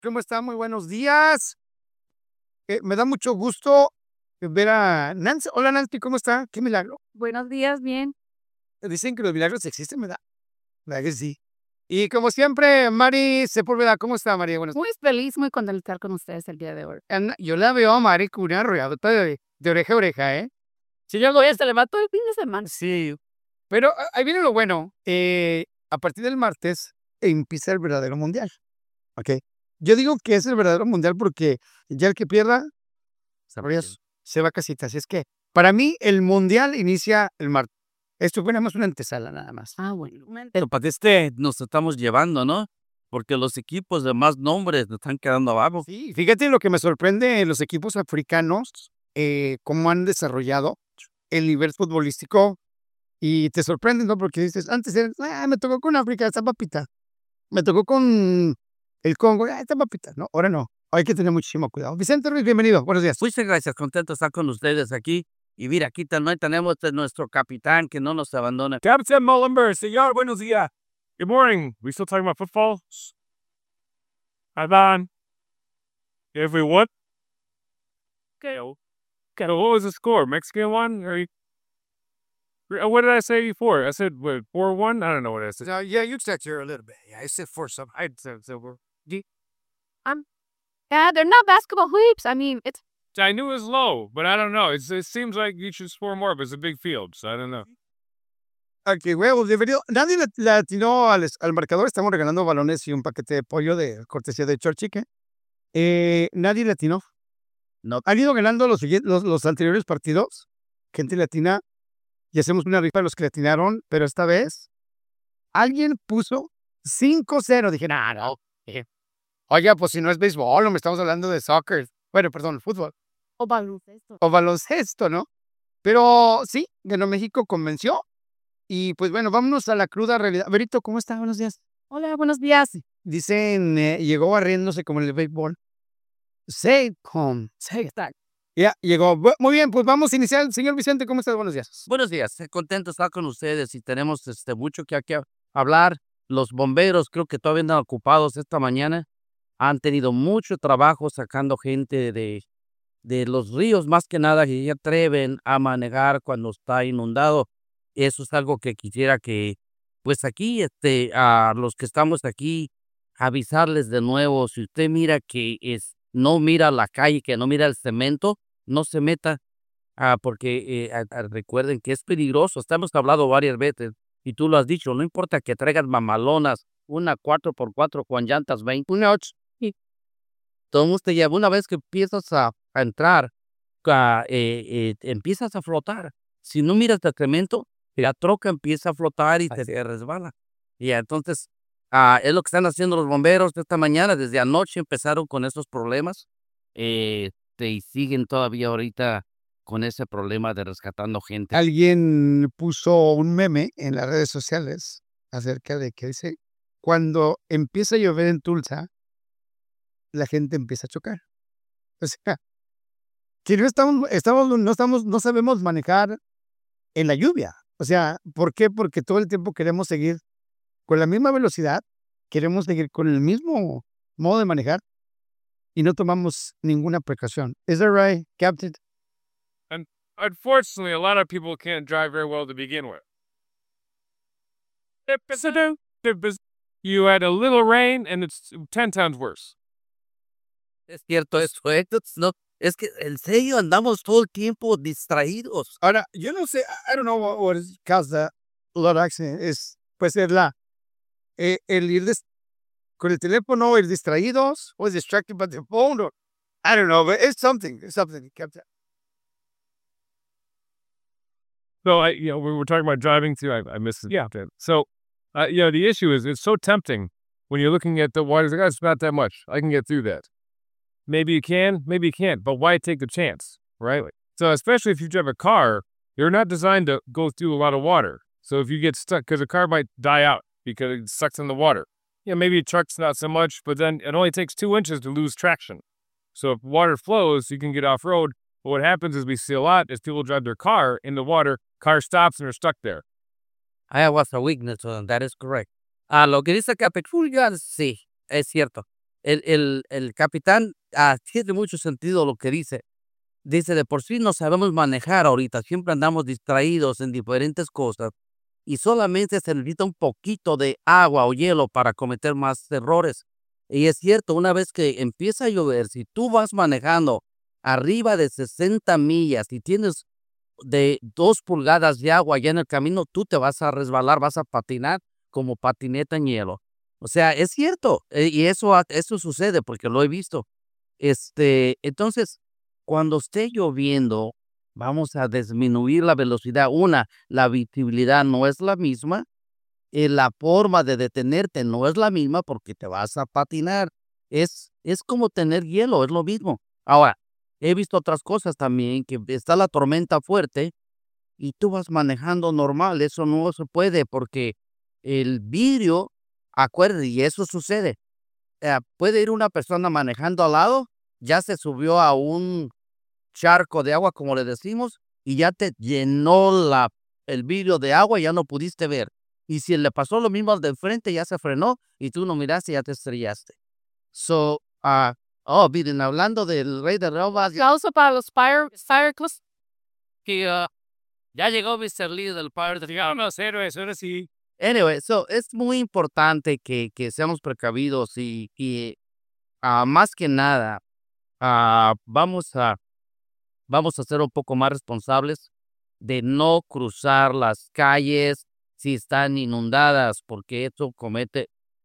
¿Cómo está? Muy buenos días. Me da mucho gusto ver a Nancy. Hola Nancy, ¿cómo está? Qué milagro. Buenos días, bien. Dicen que los milagros existen, ¿verdad? ¿Verdad que sí? Y como siempre, Mari Sepúlveda, ¿cómo está, María? Buenos Muy feliz, muy contenta de estar con ustedes el día de hoy. Yo la veo a Mari con una arrolladota de oreja a oreja, ¿eh? Si yo voy, se levantó el fin de semana. Sí, pero ahí viene lo bueno. A partir del martes empieza el verdadero mundial, ¿ok? Yo digo que es el verdadero mundial porque ya el que pierda se va a casita. Así es que para mí el mundial inicia el martes. Esto fue nada más una antesala, nada más. Bueno. Pero para nos estamos llevando, ¿no? Porque los equipos de más nombres nos están quedando abajo. Sí, fíjate lo que me sorprende en los equipos africanos, cómo han desarrollado el nivel futbolístico y te sorprende, ¿no? Porque dices, antes me tocó con África, esta papita. Me tocó con el Congo, esta papita, ¿no? Ahora no. Hay que tener muchísimo cuidado. Vicente Ruiz, bienvenido. Buenos días. Muchas gracias, contento de estar con ustedes aquí. Y mira, aquí también tenemos a nuestro capitán que no nos abandona. Captain Mullenberg, señor, buenos días. Good morning. We still talking about football? Ivan. Everyone? Okay. Okay. What was the score? Mexican one? What did I say before? I said, what, 4-1? I don't know what I said. Yeah, you said here a little bit. Yeah, I said for some. I said we're. Yeah, they're not basketball hoops. I mean, it's I knew it was low, but I don't know. It seems like you should score more, but it's a big field, so I don't know. Aquí, huevos, nadie le atinó al marcador. Estamos regalando balones y un paquete de pollo de cortesía de Church Chicken. Nadie le atinó. No. Han ido ganando los anteriores partidos. Gente latina. Y hacemos una rifa de los que le atinaron. Pero esta vez, alguien puso 5-0. Dije, no. Dije, oiga, pues si no es béisbol, no me estamos hablando de soccer. Bueno, perdón, fútbol. o baloncesto. O baloncesto, ¿no? Pero sí, ganó México, convenció. Y pues bueno, vámonos a la cruda realidad. Berito, ¿cómo está? Buenos días. Hola, buenos días. Dicen, llegó barriéndose como en el béisbol. Say home. Ya, llegó. Muy bien, pues vamos a iniciar. Señor Vicente, ¿cómo estás? Buenos días. Buenos días, contento de estar con ustedes y tenemos mucho que hablar. Los bomberos creo que todavía andan ocupados esta mañana. Han tenido mucho trabajo sacando gente de los ríos, más que nada, que se atreven a manejar cuando está inundado. Eso es algo que quisiera que, pues aquí, a los que estamos aquí, avisarles de nuevo. Si usted mira que no mira la calle, que no mira el cemento, no se meta, porque recuerden que es peligroso. Estamos hablado varias veces y tú lo has dicho, no importa que traigas mamalonas, una 4x4 con llantas 20, una 8. Todo mundo te lleva. Una vez que empiezas a entrar, empiezas a flotar. Si no miras el cemento, la troca empieza a flotar y te resbala. Y entonces, es lo que están haciendo los bomberos esta mañana. Desde anoche empezaron con esos problemas. Y siguen todavía ahorita con ese problema de rescatando gente. Alguien puso un meme en las redes sociales acerca de que dice, cuando empieza a llover en Tulsa, la gente empieza a chocar. O sea, que no sabemos manejar en la lluvia. O sea, ¿por qué? Porque todo el tiempo queremos seguir con la misma velocidad, queremos seguir con el mismo modo de manejar y no tomamos ninguna precaución. Is that right, Captain? And unfortunately, a lot of people can't drive very well to begin with. You had a little rain and it's 10 times worse. Es cierto eso, no, es que en serio andamos todo el tiempo distraídos. Ahora, yo no sé, I don't know what is caused a lot of accidents. Puede ser el ir con el teléfono, ir distraídos, or distracted by the phone, or I don't know, but it's something, Captain. So we were talking about driving too. I missed it. Yeah. So, the issue is it's so tempting when you're looking at the water. Like, it's not that much. I can get through that. Maybe you can, maybe you can't. But why take the chance, right? So, especially if you drive a car, you're not designed to go through a lot of water. So if you get stuck, because the car might die out because it sucks in the water. Maybe a truck's not so much, but then it only takes 2 inches to lose traction. So if water flows, you can get off road. But what happens is we see a lot is people drive their car in the water. Car stops and they're stuck there. I was a weakness, that is correct. Lo que dice Capitulga, sí, es cierto. El capitán tiene mucho sentido lo que dice. Dice, de por sí no sabemos manejar ahorita, siempre andamos distraídos en diferentes cosas y solamente se necesita un poquito de agua o hielo para cometer más errores. Y es cierto, una vez que empieza a llover, si tú vas manejando arriba de 60 millas y tienes de 2 pulgadas de agua allá en el camino, tú te vas a resbalar, vas a patinar como patineta en hielo. O sea, es cierto, y eso sucede porque lo he visto. Entonces, cuando esté lloviendo, vamos a disminuir la velocidad. La visibilidad no es la misma, la forma de detenerte no es la misma porque te vas a patinar. Es como tener hielo, es lo mismo. Ahora, he visto otras cosas también, que está la tormenta fuerte y tú vas manejando normal. Eso no se puede porque el vidrio, acuérdate, y eso sucede. Puede ir una persona manejando al lado, ya se subió a un charco de agua, como le decimos, y ya te llenó el vidrio de agua y ya no pudiste ver. Y si le pasó lo mismo al de frente, ya se frenó y tú no miraste y ya te estrellaste. Miren, hablando del rey de Robas. Aplauso para los Fireclus. Que ya llegó Mr. Lee del Pirate. Vámonos, héroes, ahora sí. Anyway, es muy importante que seamos precavidos y más que nada, vamos a ser un poco más responsables de no cruzar las calles si están inundadas, porque eso comete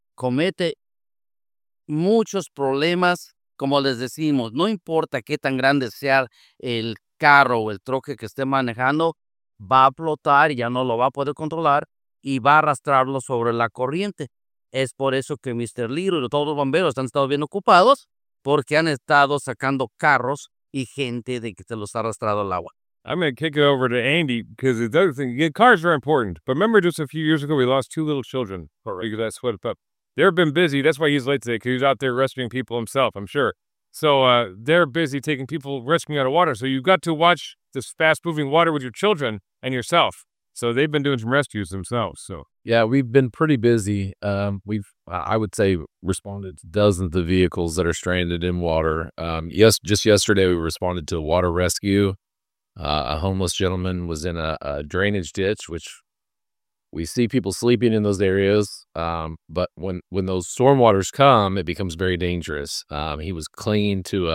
muchos problemas. Como les decimos, no importa qué tan grande sea el carro o el troque que esté manejando, va a flotar y ya no lo va a poder controlar y va a arrastrarlo sobre la corriente. Es por eso que Mr. Little y todos los bomberos han estado bien ocupados, porque han estado sacando carros y gente de que se los ha arrastrado al agua. I'm going to kick it over to Andy because the other thing, yeah, cars are important. But remember just a few years ago, we lost 2 little children because that swept up. They've been busy. That's why he's late today, because he's out there rescuing people himself, I'm sure. So they're busy taking people rescuing out of water. So you've got to watch this fast-moving water with your children and yourself. So they've been doing some rescues themselves. So yeah, we've been pretty busy. I would say, responded to dozens of vehicles that are stranded in water. Just yesterday, we responded to a water rescue. A homeless gentleman was in a drainage ditch, which we see people sleeping in those areas. But when those stormwaters come, it becomes very dangerous. He was clinging to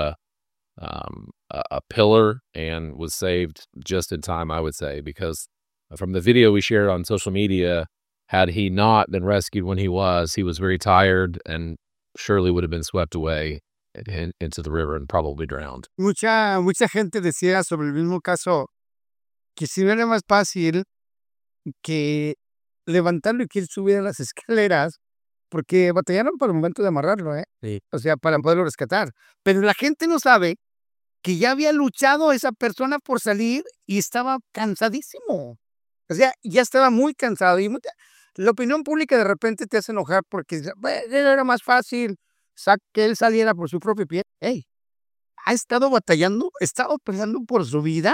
a pillar and was saved just in time, I would say, because from the video we shared on social media, had he not been rescued when he was very tired and surely would have been swept away into the river and probably drowned. Mucha gente decía sobre el mismo caso que si no era más fácil que levantarlo y que él subiera las escaleras, porque batallaron para el momento de amarrarlo, Sí. O sea, para poderlo rescatar. Pero la gente no sabe que ya había luchado esa persona por salir y estaba cansadísimo. O sea, ya estaba muy cansado. Y la opinión pública de repente te hace enojar porque era más fácil que él saliera por su propio pie. Hey, ha estado batallando, ha estado peleando por su vida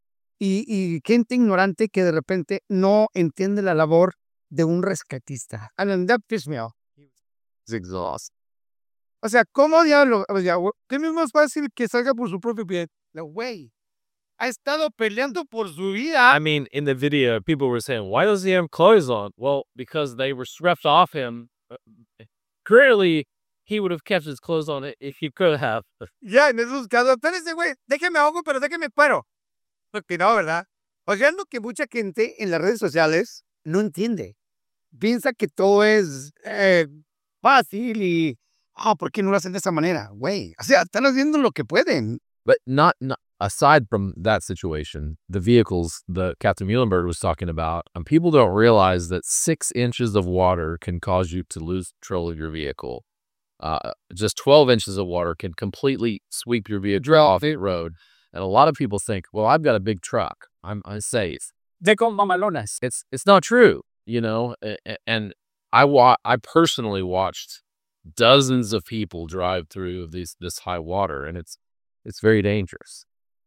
y gente ignorante que de repente no entiende la labor de un rescatista. And that pissed me off. It's exhausting. O sea, ¿cómo diablo? O sea, ¿qué es más fácil que salga por su propio pie? No, güey. Ha estado peleando por su vida. I mean, in the video, people were saying, why does he have clothes on? Well, because they were stripped off him. Clearly, he would have kept his clothes on if he could have. Ya, en esos casos, espérese, güey, déjeme ahogo, pero déjeme paro. Porque no, ¿verdad? O sea, es lo que mucha gente en las redes sociales no entiende. Piensa que todo es fácil y, ¿por qué no lo hacen de esa manera? Güey, o sea, están haciendo lo que pueden. But not aside from that situation, the vehicles that Captain Muhlenberg was talking about, people don't realize that 6 inches of water can cause you to lose control of your vehicle. Just 12 inches of water can completely sweep your vehicle off the road. And a lot of people think, well, I've got a big truck, I'm safe. De con mamalonas. It's not true, you know. And I personally watched dozens of people drive through this high water, and it's very dangerous.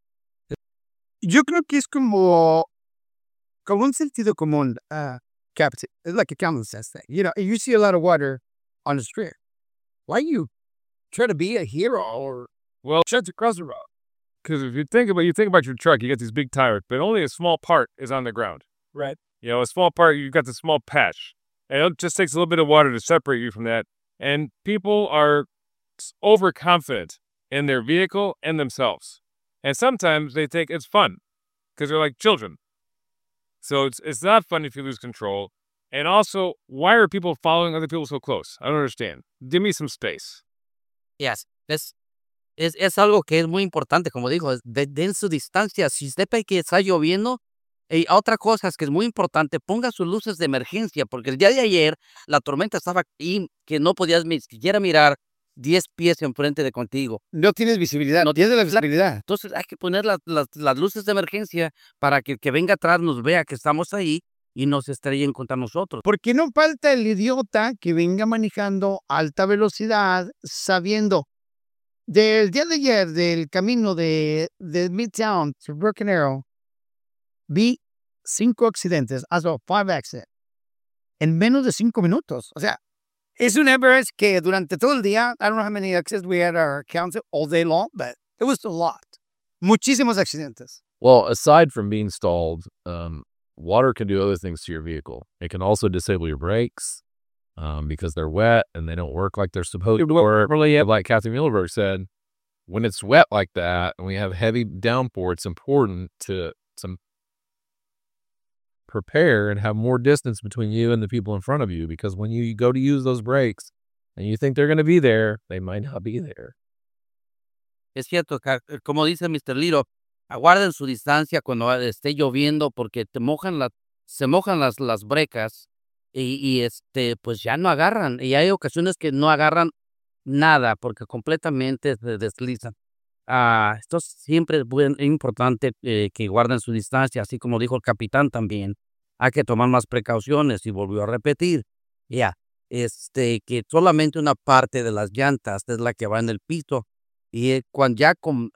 Yo creo que es como un sentido común, Captain. It's like a common sense thing. You know, you see a lot of water on the street. Why are you try to be a hero or Well, shut across the road. Because if you think about your truck, you got these big tires, but only a small part is on the ground. right. You know, a small part, you've got the small patch. And it just takes a little bit of water to separate you from that. And people are overconfident in their vehicle and themselves. And sometimes they think it's fun because they're like children. So it's not fun if you lose control. And also, why are people following other people so close? I don't understand. Give me some space. Yes, es algo que es muy importante, como dijo, den su distancia. Si usted ve que está lloviendo, y otra cosa es que es muy importante, ponga sus luces de emergencia, porque el día de ayer la tormenta estaba ahí, que no podías ni siquiera mirar 10 pies enfrente de contigo. No tienes visibilidad, no tienes la visibilidad. Entonces hay que poner las luces de emergencia para que el que venga atrás nos vea que estamos ahí y nos estrellen contra nosotros. Porque no falta el idiota que venga manejando a alta velocidad sabiendo. Del día de ayer, del camino de Midtown to Broken Arrow, vi 5 accidentes, 5 accidents, en menos de 5 minutos. O sea, es un average que durante todo el día, I don't know how many accidents we had our accounts all day long, but it was a lot. Muchísimos accidentes. Well, aside from being stalled, water can do other things to your vehicle. It can also disable your brakes because they're wet and they don't work like they're supposed to work. Like Kathy Muhlenberg said, when it's wet like that and we have heavy downpour, it's important to prepare and have more distance between you and the people in front of you, because when you go to use those brakes and you think they're going to be there, they might not be there. Es cierto, como dice Mr. Liro, aguarden su distancia cuando esté lloviendo porque se mojan las brecas y pues ya no agarran. Y hay ocasiones que no agarran nada porque completamente se deslizan. Entonces siempre es importante que guarden su distancia, así como dijo el capitán también. Hay que tomar más precauciones y volvió a repetir. Que solamente una parte de las llantas es la que va en el piso. Y cuando ya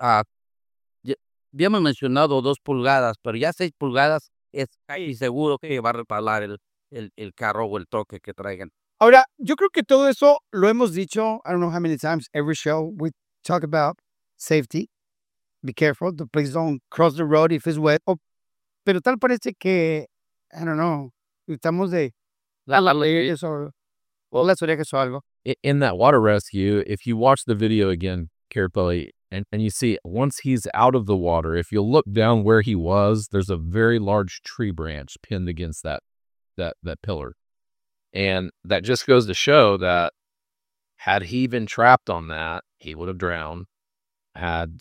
habíamos mencionado 2 pulgadas, pero ya 6 pulgadas es casi seguro que va a reparar el carro o el toque que traigan. Ahora, yo creo que todo eso lo hemos dicho, I don't know how many times, every show we talk about safety. Be careful, please don't cross the road if it's wet. Pero tal parece que, I don't know, estamos de leyes o las orejas o algo. In that water rescue, if you watch the video again carefully and you see once he's out of the water, if you look down where he was, there's a very large tree branch pinned against that pillar. And that just goes to show that had he been trapped on that, he would have drowned. Had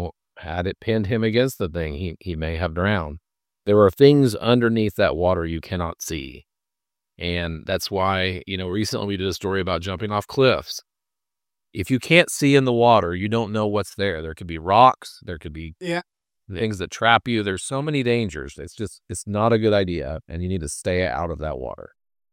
it pinned him against the thing, he may have drowned. There are things underneath that water you cannot see. And that's why, recently we did a story about jumping off cliffs. If you can't see in the water, you don't know what's there. There could be rocks. There could be things that trap you. There's so many dangers. It's not a good idea. And you need to stay out of that water.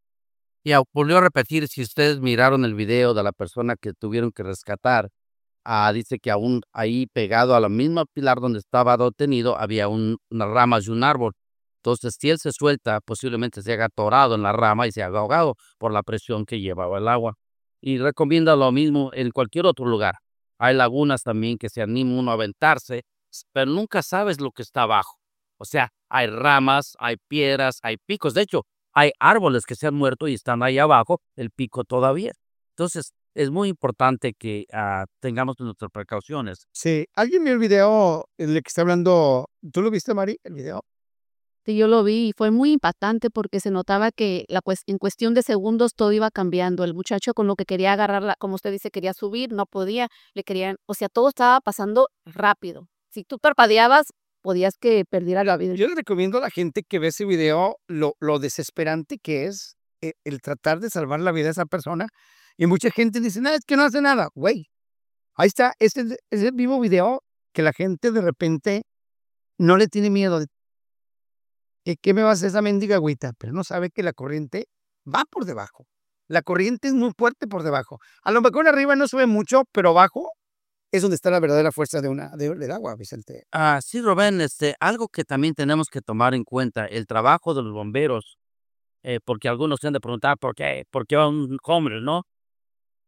Ya volvió a repetir, si ustedes miraron el video de la persona que tuvieron que rescatar, dice que aún ahí pegado a la misma pilar donde estaba detenido había unas ramas de un árbol. Entonces, si él se suelta, posiblemente se haga atorado en la rama y se haga ahogado por la presión que llevaba el agua. Y recomienda lo mismo en cualquier otro lugar. Hay lagunas también que se anima uno a aventarse, pero nunca sabes lo que está abajo. O sea, hay ramas, hay piedras, hay picos. De hecho, hay árboles que se han muerto y están ahí abajo, el pico todavía. Entonces, es muy importante que tengamos nuestras precauciones. Sí, alguien vio el video en el que está hablando. ¿Tú lo viste, Mari, el video? Sí, yo lo vi y fue muy impactante porque se notaba que en cuestión de segundos todo iba cambiando. El muchacho con lo que quería agarrarla, como usted dice, quería subir, no podía, todo estaba pasando rápido. Si tú parpadeabas, podías que perdiera la vida. Yo le recomiendo a la gente que ve ese video lo desesperante que es el tratar de salvar la vida de esa persona. Y mucha gente dice, no, es que no hace nada. Güey, ahí está, es el mismo video que la gente de repente no le tiene miedo. ¿Qué me va a hacer esa mendiga agüita? Pero no sabe que la corriente va por debajo. La corriente es muy fuerte por debajo. A lo mejor arriba no sube mucho, pero abajo es donde está la verdadera fuerza del agua, Vicente. Sí, Rubén, algo que también tenemos que tomar en cuenta, el trabajo de los bomberos, porque algunos se han de preguntar por qué un hombre, ¿no?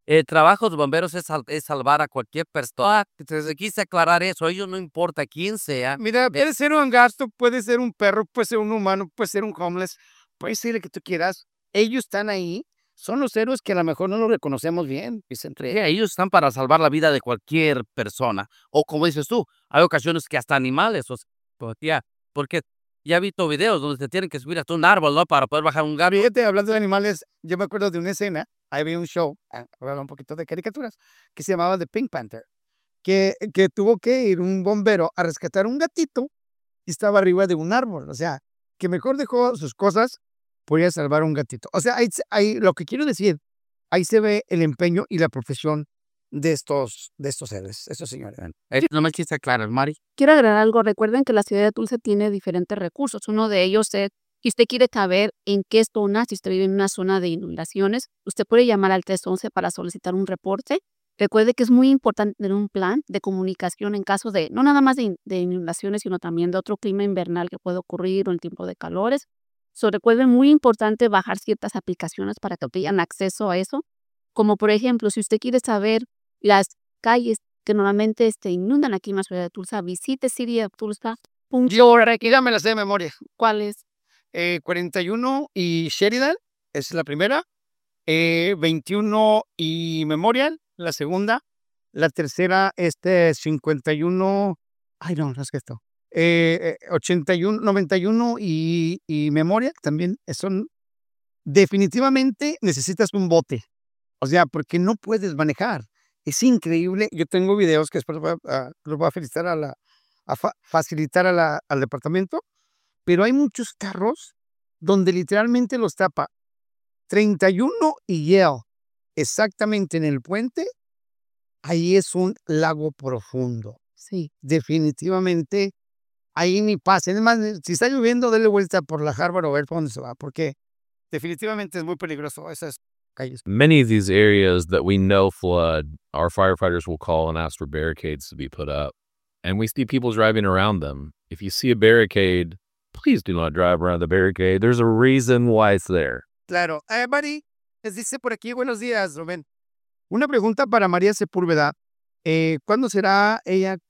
El trabajo de los bomberos es salvar a cualquier persona. Entonces, quise aclarar eso. Ellos no importa quién sea. Mira, puede ser un gasto, puede ser un perro, puede ser un humano, puede ser un homeless, puede ser el que tú quieras. Ellos están ahí, son los héroes que a lo mejor no los reconocemos bien, Vicente. Ellos están para salvar la vida de cualquier persona. O como dices tú, hay ocasiones que hasta animales. O sea, porque ya he visto videos donde se tienen que subir hasta un árbol, ¿no? Para poder bajar un gato. Fíjate, hablando de animales, yo me acuerdo de una escena, ahí había un show, hablaba un poquito de caricaturas, que se llamaba The Pink Panther, que tuvo que ir un bombero a rescatar un gatito y estaba arriba de un árbol. O sea, que mejor dejó sus cosas, podía salvar un gatito. O sea, lo que quiero decir, ahí se ve el empeño y la profesión de estos seres, estos señores. No me quise aclarar, Mari. Quiero agregar algo. Recuerden que la ciudad de Tulsa tiene diferentes recursos. Uno de ellos es, si usted quiere saber en qué zona, si usted vive en una zona de inundaciones, usted puede llamar al 311 para solicitar un reporte. Recuerde que es muy importante tener un plan de comunicación en caso de, no nada más de inundaciones, sino también de otro clima invernal que puede ocurrir o en tiempo de calores. Recuerden, muy importante bajar ciertas aplicaciones para que tengan acceso a eso. Como por ejemplo, si usted quiere saber las calles que normalmente inundan aquí en la ciudad de Tulsa, visite cityofTulsa.org. Yo, aquí ya me las sé de memoria. ¿Cuál es? 41 y Sheridan, esa es la primera. 21 y Memorial, la segunda. La tercera, 51. Ay, no es que esto. 81, 91 y Memorial también son. Definitivamente necesitas un bote. O sea, porque no puedes manejar. Es increíble. Yo tengo videos que después los voy a felicitar facilitar al departamento, pero hay muchos carros donde literalmente los tapa 31 y Yale, exactamente en el puente. Ahí es un lago profundo. Sí. Definitivamente, ahí ni pasa. Es más, si está lloviendo, dele vuelta por la Harvard o ver por dónde se va, porque definitivamente es muy peligroso esas calles. Many of these areas that we know flood, our firefighters will call and ask for barricades to be put up. And we see people driving around them. If you see a barricade, please do not drive around the barricade. There's a reason why it's there. Claro. Mari, les dice por aquí, buenos días, Rubén. Una pregunta para María Sepúlveda. ¿Cuándo se va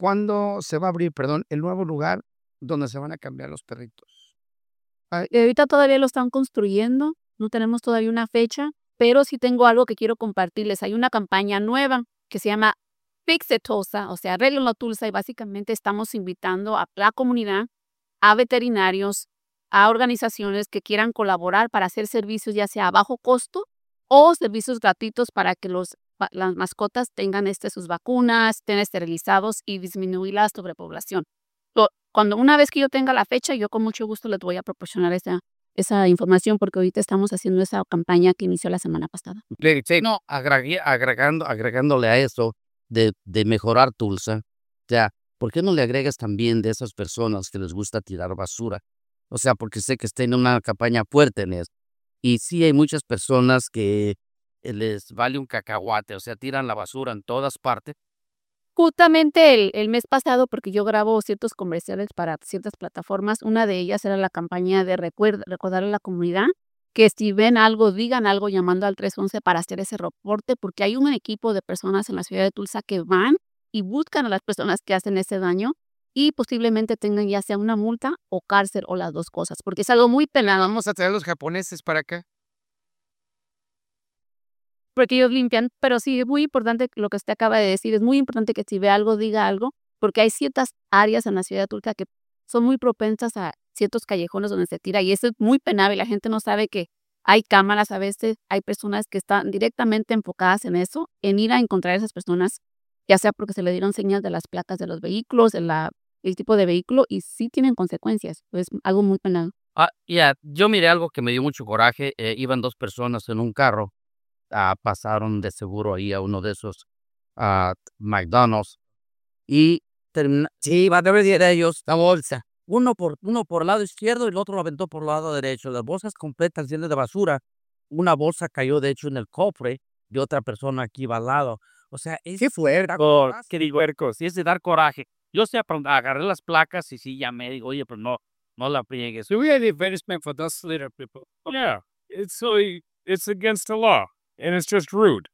a abrir, el nuevo lugar donde se van a cambiar los perritos? Ahorita todavía lo están construyendo, no tenemos todavía una fecha, pero sí tengo algo que quiero compartirles. Hay una campaña nueva que se llama Fix It Tulsa, o sea, Arréglenlo Tulsa, y básicamente estamos invitando a la comunidad, a veterinarios, a organizaciones que quieran colaborar para hacer servicios ya sea a bajo costo o servicios gratuitos para que las mascotas tengan sus vacunas, estén esterilizados y disminuir la sobrepoblación. Cuando una vez que yo tenga la fecha, yo con mucho gusto les voy a proporcionar esa información, porque ahorita estamos haciendo esa campaña que inició la semana pasada. Sí, no, agregándole a eso de mejorar Tulsa, ya, ¿por qué no le agregas también de esas personas que les gusta tirar basura? O sea, porque sé que está en una campaña fuerte en eso. Y sí hay muchas personas que les vale un cacahuate, o sea, tiran la basura en todas partes. Justamente el mes pasado, porque yo grabo ciertos comerciales para ciertas plataformas, una de ellas era la campaña de recordar a la comunidad que si ven algo, digan algo llamando al 311 para hacer ese reporte, porque hay un equipo de personas en la ciudad de Tulsa que van y buscan a las personas que hacen ese daño y posiblemente tengan ya sea una multa o cárcel o las dos cosas, porque es algo muy penado. Vamos a traer a los japoneses para acá. Porque ellos limpian, pero sí es muy importante lo que usted acaba de decir, es muy importante que si ve algo, diga algo, porque hay ciertas áreas en la ciudad de Tulsa que son muy propensas a ciertos callejones donde se tira, y eso es muy penable. La gente no sabe que hay cámaras a veces, hay personas que están directamente enfocadas en eso, en ir a encontrar a esas personas, ya sea porque se le dieron señas de las placas de los vehículos, el tipo de vehículo, y sí tienen consecuencias, es algo muy penado. Yo miré algo que me dio mucho coraje. Iban dos personas en un carro. Pasaron de seguro ahí a uno de esos McDonald's y iba a de ellos la bolsa, uno por el lado izquierdo y el otro lo aventó por el lado derecho, las bolsas completas llenas de basura. Una bolsa cayó de hecho en el cofre de otra persona aquí al lado. O sea, ¿Qué fue? Qué digo, y es de dar coraje. Yo agarré las placas y sí llamé, digo, oye, pero no la pliegues. Do we have the advertisement for those little people? Yeah, it's against the law. And it's just rude.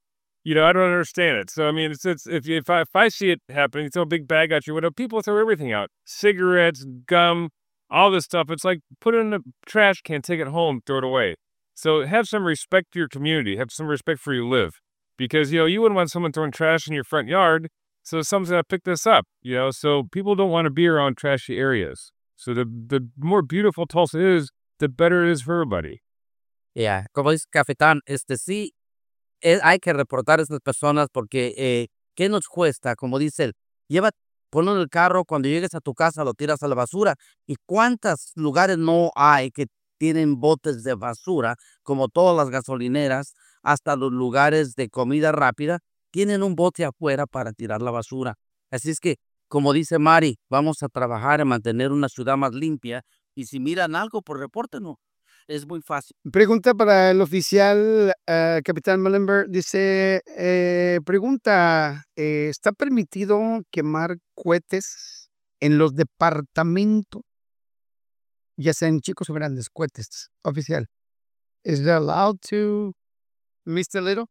You know, I don't understand it. So I mean, it's if I see it happening, throw a big bag at your window. People throw everything out: cigarettes, gum, all this stuff. It's like put it in a trash can, take it home, throw it away. So have some respect for your community. Have some respect for where you live, because you know you wouldn't want someone throwing trash in your front yard. So someone's gonna pick this up. You know, so people don't want to be around trashy areas. So the more beautiful Tulsa is, the better it is for everybody. Yeah, como dice Cafetán, sí, hay que reportar a estas personas porque, ¿qué nos cuesta? Como dice él, ponlo en el carro, cuando llegues a tu casa lo tiras a la basura. ¿Y cuántos lugares no hay que tienen botes de basura? Como todas las gasolineras, hasta los lugares de comida rápida, tienen un bote afuera para tirar la basura. Así es que, como dice Mari, vamos a trabajar en mantener una ciudad más limpia. Y si miran algo, pues repórtenlo. Es muy fácil. Pregunta para el oficial, Capitán Mullenberg. Dice, pregunta, ¿está permitido quemar cohetes en los departamentos? Ya sean chicos o grandes cohetes, oficial. Is it allowed to, Mr. Little?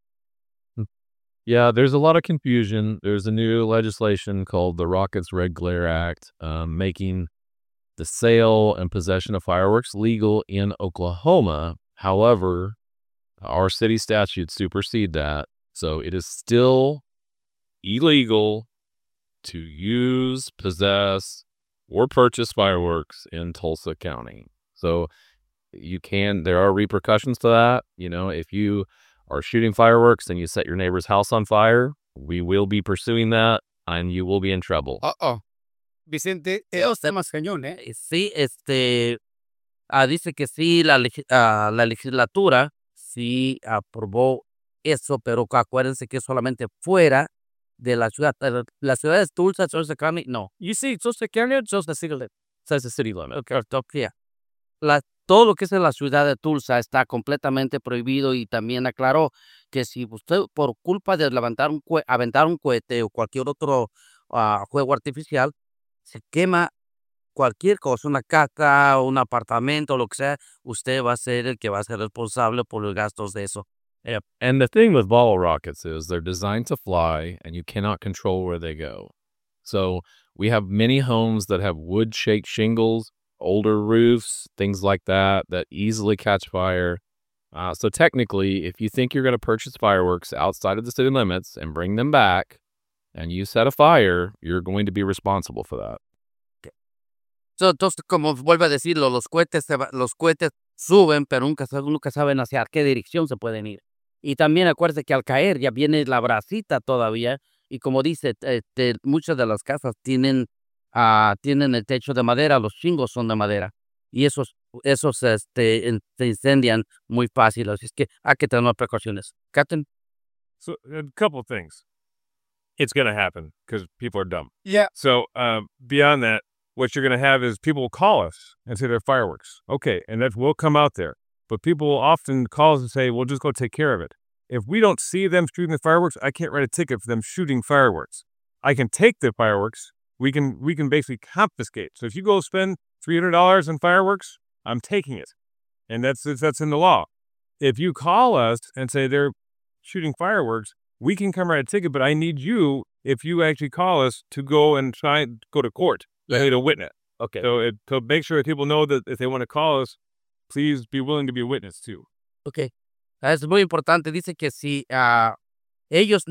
Yeah, there's a lot of confusion. There's a new legislation called the Rockets Red Glare Act, making the sale and possession of fireworks legal in Oklahoma. However, our city statutes supersede that. So it is still illegal to use, possess, or purchase fireworks in Tulsa County. So there are repercussions to that. You know, if you are shooting fireworks and you set your neighbor's house on fire, we will be pursuing that and you will be in trouble. Vicente, Esos temas cañón, ¿eh? Sí, dice que sí, la legislatura sí aprobó eso, pero acuérdense que es solamente fuera de la ciudad. La ciudad de Tulsa, Tulsa County, no. You see, Tulsa County, just the city limit. Says the city limit. Okay. Todo lo que es en la ciudad de Tulsa está completamente prohibido, y también aclaró que si usted, por culpa de aventar un cohete o cualquier otro juego artificial, se quema cualquier cosa, una casa, un apartamento, lo que sea, usted va a ser el que va a ser responsable por los gastos de eso. Yep. And the thing with bottle rockets is they're designed to fly and you cannot control where they go. So we have many homes that have wood shake shingles, older roofs, things like that easily catch fire. So technically, if you think you're going to purchase fireworks outside of the city limits and bring them back, and you set a fire, you're going to be responsible for that. So, entonces, como vuelvo a decirlo, los cohetes suben, pero nunca saben hacia qué dirección se pueden ir. Y también acuérdate que al caer ya viene la brasita todavía, y como dice, muchas de las casas tienen el techo de madera, los chingos son de madera, y esos se incendian muy fácil, así es que hay que tener precauciones. Captain? So, a couple of things. It's going to happen because people are dumb. Yeah. So beyond that, what you're going to have is people will call us and say they're fireworks. Okay, and that will come out there. But people will often call us and say, well, just go take care of it. If we don't see them shooting the fireworks, I can't write a ticket for them shooting fireworks. I can take the fireworks. We can basically confiscate. So if you go spend $300 on fireworks, I'm taking it. And that's in the law. If you call us and say they're shooting fireworks, we can come write a ticket, but I need you, if you actually call us, to go and go to court. I need a witness. Okay. So to make sure that people know that if they want to call us, please be willing to be a witness too. Okay. Es muy importante. Dice que si ellos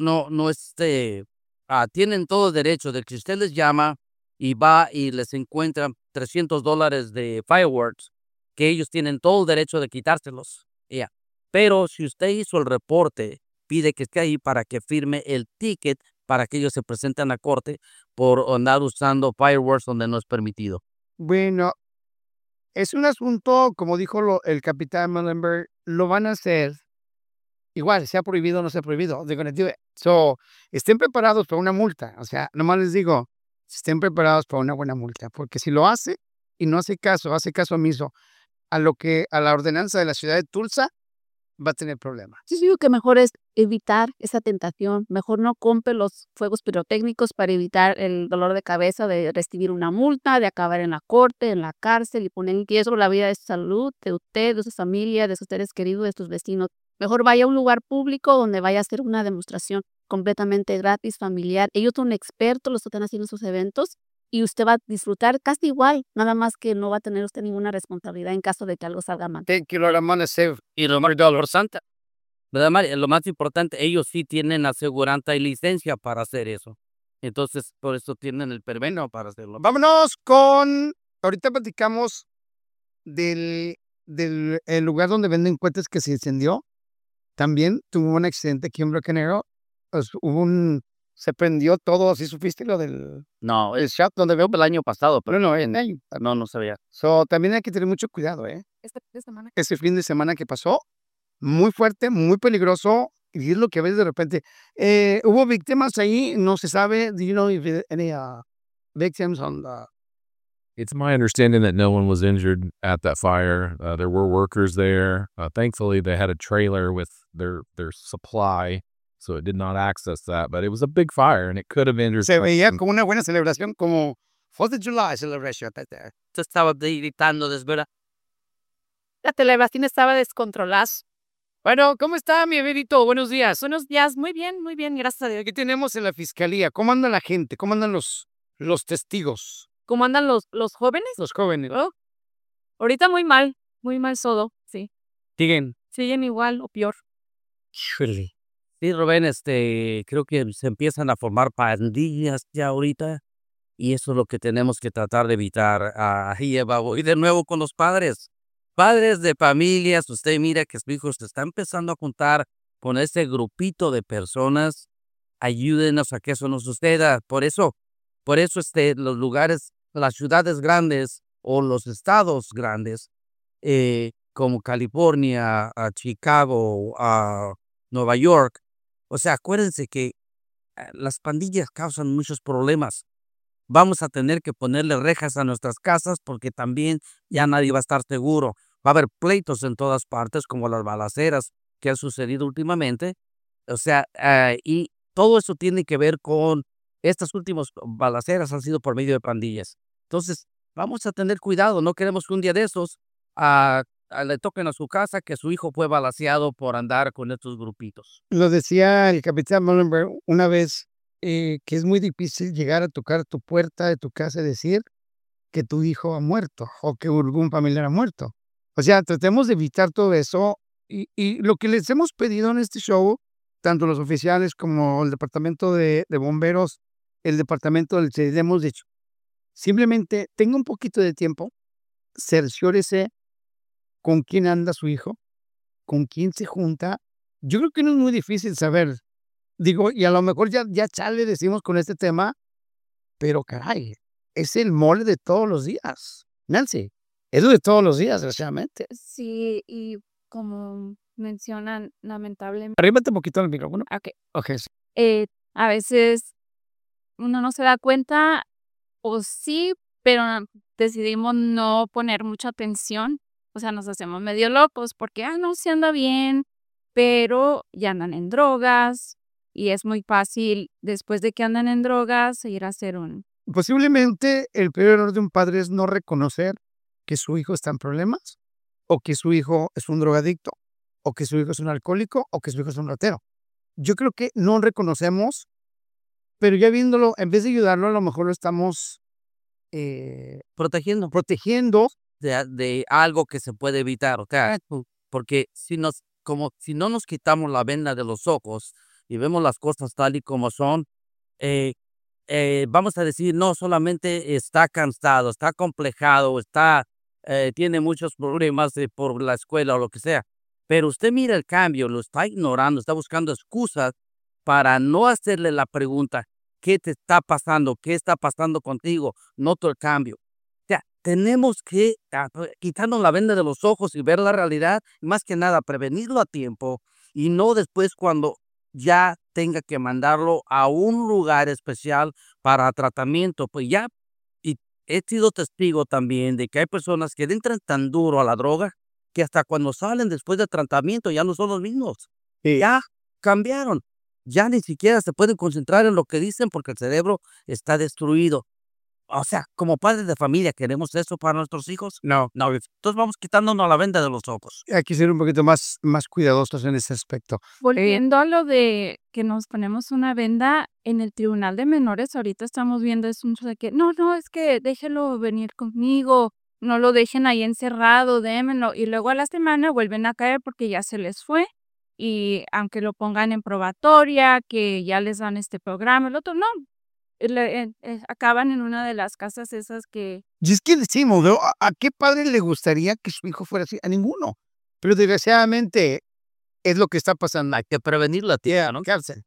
tienen todo derecho de que usted les llama y va y les encuentra $300 de fireworks, que ellos tienen todo el derecho de quitárselos. Yeah. Pero si usted hizo el reporte, pide que esté ahí para que firme el ticket para que ellos se presenten a corte por andar usando fireworks donde no es permitido. Bueno, es un asunto, como dijo el capitán Mullenberg, lo van a hacer igual, sea prohibido o no sea prohibido. They're gonna do it. So, estén preparados para una multa. O sea, nomás les digo, estén preparados para una buena multa, porque si lo hace y no hace caso omiso a la ordenanza de la ciudad de Tulsa, va a tener problemas. Yo digo que mejor es evitar esa tentación. Mejor no compre los fuegos pirotécnicos para evitar el dolor de cabeza de recibir una multa, de acabar en la corte, en la cárcel y poner en riesgo la vida de su salud, de usted, de su familia, de sus seres queridos, de sus vecinos. Mejor vaya a un lugar público donde vaya a hacer una demostración completamente gratis, familiar. Ellos son expertos, los que están haciendo sus eventos y usted va a disfrutar casi igual, nada más que no va a tener usted ninguna responsabilidad en caso de que algo salga mal. Thank you, Lord. I'm gonna save Y lo más, $100. ¿verdad, Mari? Lo más importante, ellos sí tienen aseguranza y licencia para hacer eso. Entonces, por eso tienen el permiso para hacerlo. Vámonos con. Ahorita platicamos del el lugar donde venden cohetes que se incendió. También tuvo un accidente aquí en Brocanero. Pues, se prendió todo, ¿sí supiste lo del No, el shop donde veo? el año pasado, pero No, en año. no sabía. También hay que tener mucho cuidado, ¿eh? Este fin de semana. Ese fin de semana que pasó, muy fuerte, muy peligroso, y es lo que ves de repente. Hubo víctimas ahí, no se sabe. Do you know if any victims on the It's my understanding that no one was injured at that fire. There were workers there. Thankfully, they had a trailer with their supply, so it did not access that. But it was a big fire, and it could have injured. Se veía some- como una buena celebración, como 4th of July celebration right there. Usted estaba gritando, ¿verdad? La celebración estaba descontrolada. Bueno, ¿cómo está mi Everito? Buenos días. Buenos días, muy bien, gracias a Dios. ¿Qué tenemos en la fiscalía? ¿Cómo anda la gente? ¿Cómo andan los testigos, ¿Cómo andan los jóvenes? los jóvenes? Oh, ahorita muy mal todo, sí. Siguen. Siguen igual o peor. Híjole. Sí, Rubén, creo que se empiezan a formar pandillas ya ahorita y eso es lo que tenemos que tratar de evitar. Ahí voy de nuevo con los padres. Padres de familias, usted mira que su hijo se está empezando a juntar con ese grupito de personas. Ayúdenos a que eso no suceda. Por eso, los lugares, las ciudades grandes o los estados grandes, como California, a Chicago, a Nueva York, o sea, acuérdense que las pandillas causan muchos problemas. Vamos a tener que ponerle rejas a nuestras casas porque también ya nadie va a estar seguro. Va a haber pleitos en todas partes, como las balaceras que han sucedido últimamente. O sea, y todo eso tiene que ver con estas últimas balaceras han sido por medio de pandillas. Entonces, vamos a tener cuidado. No queremos que un día de esos le toquen a su casa que su hijo fue balaceado por andar con estos grupitos. Lo decía el capitán Mullenberg una vez, que es muy difícil llegar a tocar tu puerta de tu casa y decir que tu hijo ha muerto o que algún familiar ha muerto. O sea, tratemos de evitar todo eso. Y lo que les hemos pedido en este show, tanto los oficiales como el departamento de bomberos, el departamento del le hemos dicho, simplemente tenga un poquito de tiempo, cerciórese con quién anda su hijo, con quién se junta. Yo creo que no es muy difícil saber. Digo, y a lo mejor ya chale decimos con este tema, pero caray, es el mole de todos los días. Nancy, es lo de todos los días, desgraciadamente. Sí, y como mencionan, lamentablemente, Arrímate un poquito el micrófono. Ok. Ok, sí. a veces uno no se da cuenta, o sí, pero decidimos no poner mucha atención. O sea, nos hacemos medio locos porque, no, sí anda bien, pero ya andan en drogas y es muy fácil, después de que andan en drogas, ir a hacer Posiblemente el peor error de un padre es no reconocer que su hijo está en problemas, o que su hijo es un drogadicto, o que su hijo es un alcohólico, o que su hijo es un ratero. Yo creo que no reconocemos, pero ya viéndolo, en vez de ayudarlo, a lo mejor lo estamos Protegiendo protegiendo. de algo que se puede evitar. O sea, porque si no nos quitamos la venda de los ojos y vemos las cosas tal y como son, vamos a decir, no solamente está cansado, está complejado, tiene muchos problemas por la escuela o lo que sea, pero usted mira el cambio, lo está ignorando, está buscando excusas para no hacerle la pregunta, ¿qué te está pasando? ¿Qué está pasando contigo? Noto el cambio. O sea, tenemos que quitarnos la venda de los ojos y ver la realidad, más que nada prevenirlo a tiempo y no después cuando ya tenga que mandarlo a un lugar especial para tratamiento. Pues ya, y he sido testigo también de que hay personas que entran tan duro a la droga que hasta cuando salen después del tratamiento ya no son los mismos. Sí. Ya cambiaron. Ya ni siquiera se pueden concentrar en lo que dicen porque el cerebro está destruido. O sea, como padres de familia, ¿queremos eso para nuestros hijos? No, No, entonces vamos quitándonos la venda de los ojos. hay que ser un poquito más cuidadosos en ese aspecto. Volviendo a lo de que nos ponemos una venda en el tribunal de menores, ahorita estamos viendo eso mucho de que no, es que déjelo venir conmigo, no lo dejen ahí encerrado, démenlo, y luego a la semana vuelven a caer porque ya se les fue, y aunque lo pongan en probatoria, que ya les dan este programa, el otro no, acaban en una de las casas esas que Y es que decimos, ¿no? ¿A qué padre le gustaría que su hijo fuera así? A ninguno. Pero desgraciadamente es lo que está pasando. Hay que prevenir la tierra, ¿no? ¿Qué hacen?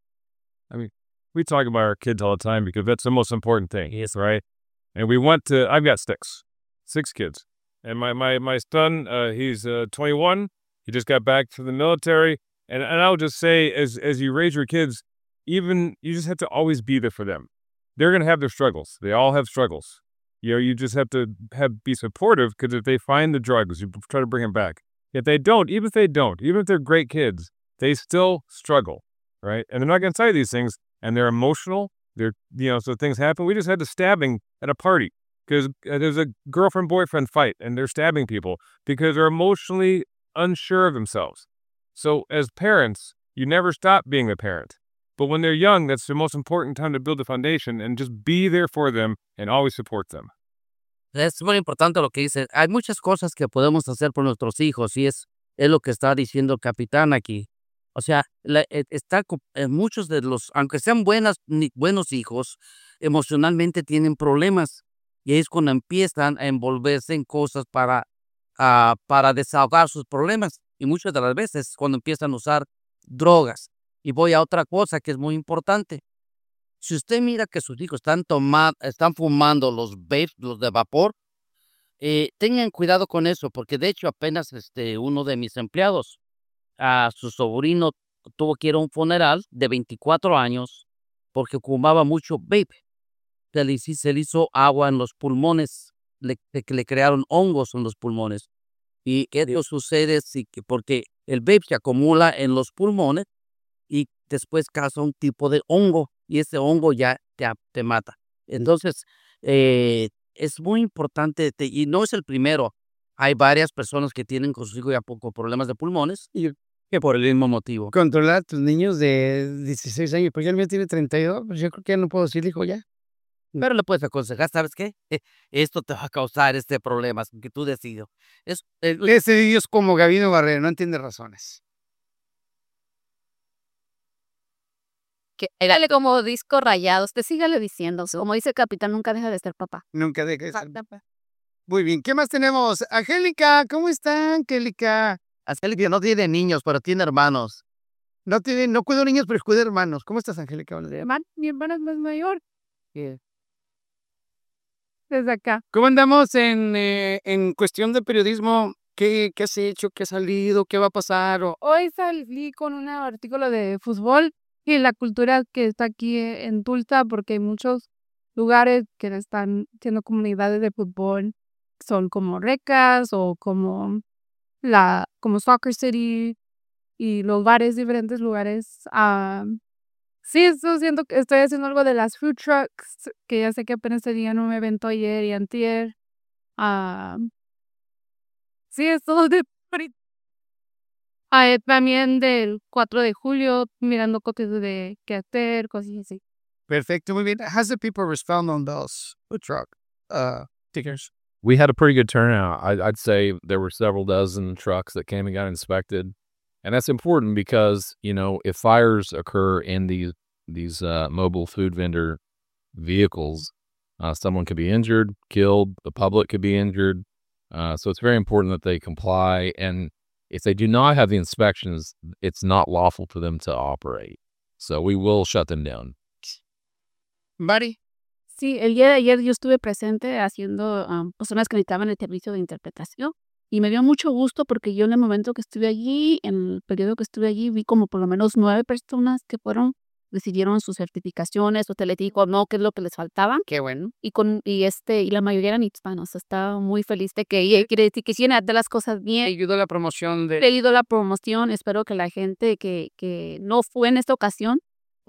We talk about our kids all the time because that's the most important thing, Yes. right? And I've got six kids. And my son, he's 21. He just got back from the military. And I'll just say, as you raise your kids, you just have to always be there for them. They're going to have their struggles. They all have struggles. You just have to be supportive, because if they find the drugs, you try to bring them back. If they don't, even if they're great kids, they still struggle, right? And they're not going to tell you these things, and they're emotional. So things happen. We just had a stabbing at a party because there's a girlfriend-boyfriend fight, and they're stabbing people because they're emotionally unsure of themselves. So as parents, you never stop being a parent. But when they're young, that's the most important time to build a foundation and just be there for them and always support them. Es muy importante lo que dice. Hay muchas cosas que podemos hacer por nuestros hijos y es lo que está diciendo el capitán aquí. O sea, muchos de los, aunque sean buenos hijos, emocionalmente tienen problemas. Y ahí es cuando empiezan a envolverse en cosas para desahogar sus problemas. Y muchas de las veces cuando empiezan a usar drogas. Y voy a otra cosa que es muy importante. Si usted mira que sus hijos están fumando los vapes, los de vapor, tengan cuidado con eso, porque de hecho apenas uno de mis empleados, a su sobrino tuvo que ir a un funeral de 24 años porque fumaba mucho vape. Se le hizo agua en los pulmones, le crearon hongos en los pulmones. Y esto sucede porque el vape se acumula en los pulmones y después causa un tipo de hongo, y ese hongo ya te mata. Entonces, es muy importante, y no es el primero. Hay varias personas que tienen con sus hijos ya poco problemas de pulmones, y que por el mismo motivo. Controlar a tus niños de 16 años, porque el mío tiene 32, pues yo creo que ya no puedo decir hijo ya. Pero le puedes aconsejar, ¿sabes qué? Esto te va a causar problemas, que tú decidas. Ese Dios como Gabino Barrero, no entiende razones. Que dale como disco rayado, usted sígale diciendo, como dice el capitán, nunca deja de ser papá. Nunca deje de ser. Muy bien, ¿qué más tenemos? Angélica, ¿cómo está, Angélica? Angélica no tiene niños, pero tiene hermanos. No cuido niños, pero cuido hermanos. ¿Cómo estás, Angélica? Mi hermana es más mayor. Desde acá. ¿Cómo andamos en cuestión de periodismo? ¿Qué has hecho? ¿Qué ha salido? ¿Qué va a pasar? Hoy salí con un artículo de fútbol y la cultura que está aquí en Tulsa, porque hay muchos lugares que están siendo comunidades de fútbol, son como Recas o como Soccer City y los bares, diferentes lugares. Sí, estoy haciendo algo de las food trucks, que ya sé que apenas tenían un evento ayer y antier. Sí, es todo de también del 4 de julio, mirando cosas de qué hacer, cosas así. Perfecto, muy bien. How's the people respond on those food truck stickers? We had a pretty good turnout. I'd say there were several dozen trucks that came and got inspected. And that's important because, if fires occur in these mobile food vendor vehicles, someone could be injured, killed, the public could be injured. So it's very important that they comply. And if they do not have the inspections, it's not lawful for them to operate. So we will shut them down. Mari. Sí, el día de ayer yo estuve presente haciendo personas que necesitaban el servicio de interpretación y me dio mucho gusto porque yo en el momento que estuve allí, en el periodo que estuve allí, vi como por lo menos 9 personas que recibieron sus certificaciones, o te les digo, no, qué es lo que les faltaba. Qué bueno. Y la mayoría eran hispanos. Estaba muy feliz de que quiere decir que quieren hacer las cosas bien. Ayudó la promoción He ayudado la promoción. Espero que la gente que no fue en esta ocasión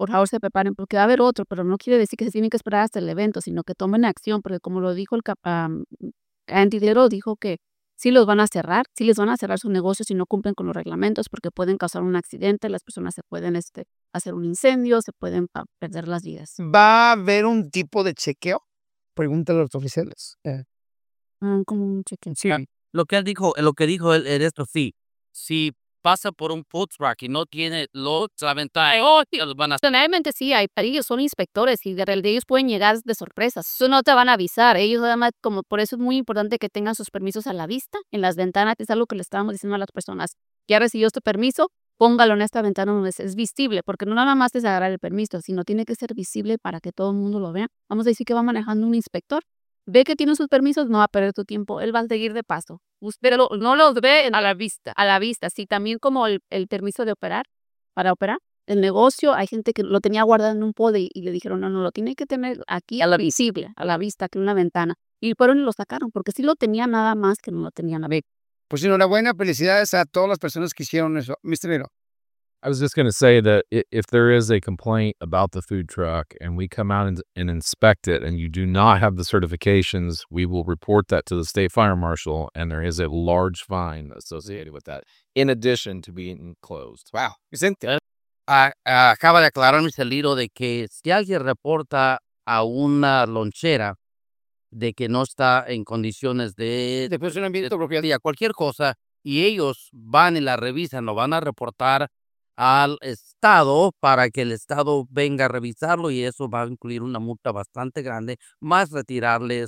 por favor se preparen porque va a haber otro, pero no quiere decir que se tienen que esperar hasta el evento, sino que tomen acción, porque como lo dijo Andy Little, dijo que sí les van a cerrar su negocio si no cumplen con los reglamentos, porque pueden causar un accidente, las personas se pueden hacer un incendio, se pueden perder las vidas. ¿Va a haber un tipo de chequeo? Pregúntale a los oficiales. Como un cheque. Sí. Lo que dijo él es esto, sí. Si pasa por un food truck y no tiene la ventana, los van a... Generalmente sí, ellos son inspectores y ellos pueden llegar de sorpresas. Eso no te van a avisar. Ellos además, como por eso es muy importante que tengan sus permisos a la vista, en las ventanas. Es algo que le estábamos diciendo a las personas. Ya recibió este permiso, póngalo en esta ventana donde es visible, porque no nada más es agarrar el permiso, sino tiene que ser visible para que todo el mundo lo vea. Vamos a decir que va manejando un inspector. Ve que tiene sus permisos, no va a perder tu tiempo, él va a seguir de paso. Usted no los ve a la vista. Sí, también como el permiso de operar, para operar. El negocio, hay gente que lo tenía guardado en un pote y le dijeron, no, lo tiene que tener aquí a la visible, a la vista, que en una ventana. Y fueron y lo sacaron, porque sí lo tenía nada más que no lo tenían a ver. Pues enhorabuena, felicidades a todas las personas que hicieron eso. Mr. Nero. I was just going to say that if there is a complaint about the food truck and we come out and inspect it and you do not have the certifications, we will report that to the state fire marshal and there is a large fine associated with that, in addition to being closed. Wow. Vicente. Acaba de aclarar Mr. Little de que si alguien reporta a una lonchera de que no está en condiciones de funcionamiento propiedad, cualquier cosa, y ellos van y la revisan, lo van a reportar al estado para que el estado venga a revisarlo y eso va a incluir una multa bastante grande, más retirarle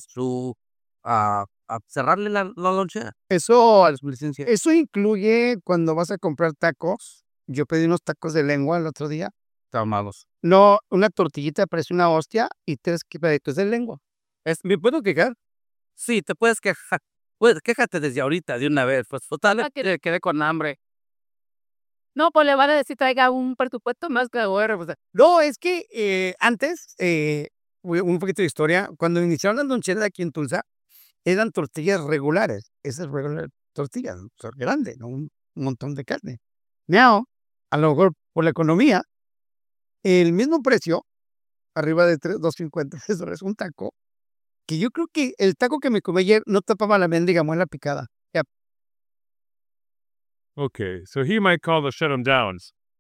cerrarle la lonchera. Eso incluye cuando vas a comprar tacos. Yo pedí unos tacos de lengua el otro día. Están malos. No, una tortillita parece una hostia y 3 pedacitos de lengua. ¿Me puedo quejar? Sí, te puedes quejar. Quéjate desde ahorita de una vez. Pues total, quedé con hambre. No, pues le van a decir traiga un presupuesto más que ahora. No, es que antes, un poquito de historia, cuando iniciaron las loncheras aquí en Tulsa, eran tortillas regulares. Esas regular tortillas, son grandes, ¿no? Un montón de carne. Now, a lo mejor por la economía, el mismo precio, arriba de $2.50, un taco, que yo creo que el taco que me comí ayer no tapaba la mendiga muela picada. Yep. Okay, so he might call to shut them down.